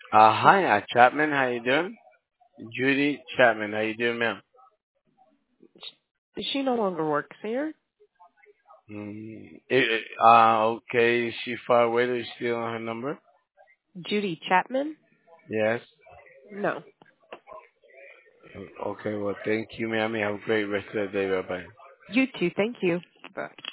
Hi, Chapman. How you doing? Judy Chapman. How you doing, ma'am? She no longer works here. Okay. Is she far away? Do you still on her number? Judy Chapman? Yes. No. Okay. Well, thank you, ma'am. You have a great rest of the day. Bye bye. You too. Thank you. Bye.